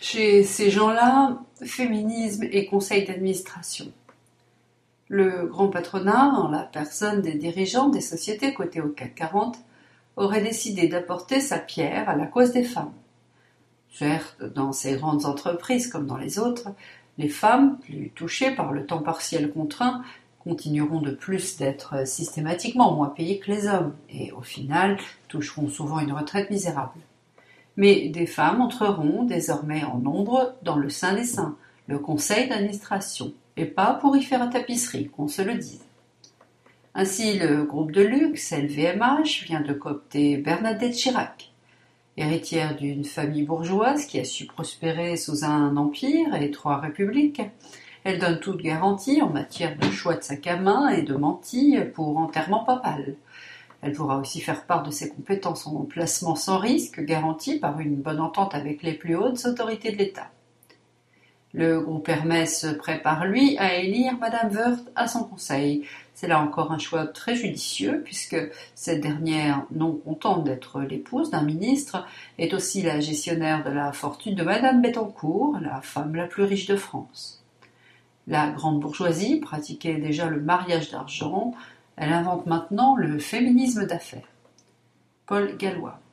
Chez ces gens-là, féminisme et conseil d'administration. Le grand patronat, en la personne des dirigeants des sociétés cotées au CAC 40, aurait décidé d'apporter sa pierre à la cause des femmes. Certes, dans ces grandes entreprises comme dans les autres, les femmes, plus touchées par le temps partiel contraint, continueront de plus d'être systématiquement moins payées que les hommes et, au final, toucheront souvent une retraite misérable. Mais des femmes entreront désormais en nombre dans le sein des saints, le conseil d'administration, et pas pour y faire tapisserie, qu'on se le dise. Ainsi, le groupe de luxe, LVMH, vient de coopter Bernadette Chirac. Héritière d'une famille bourgeoise qui a su prospérer sous un empire et 3 républiques, elle donne toute garantie en matière de choix de sac à main et de mantille pour enterrement papal. Elle pourra aussi faire part de ses compétences en placement sans risque, garanties par une bonne entente avec les plus hautes autorités de l'État. Le groupe Hermès se prépare, lui, à élire Madame Woerth à son conseil. C'est là encore un choix très judicieux, puisque cette dernière, non contente d'être l'épouse d'un ministre, est aussi la gestionnaire de la fortune de Madame Bettencourt, la femme la plus riche de France. La grande bourgeoisie pratiquait déjà le mariage d'argent. Elle invente maintenant le féminisme d'affaires. Paul Gallois.